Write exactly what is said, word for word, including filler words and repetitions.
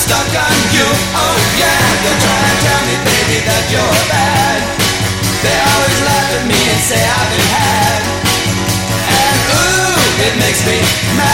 stuck on you. Oh yeah, they're trying to tell me, baby, that you're bad. They always laugh at me and say I've been had. And ooh, it makes me mad.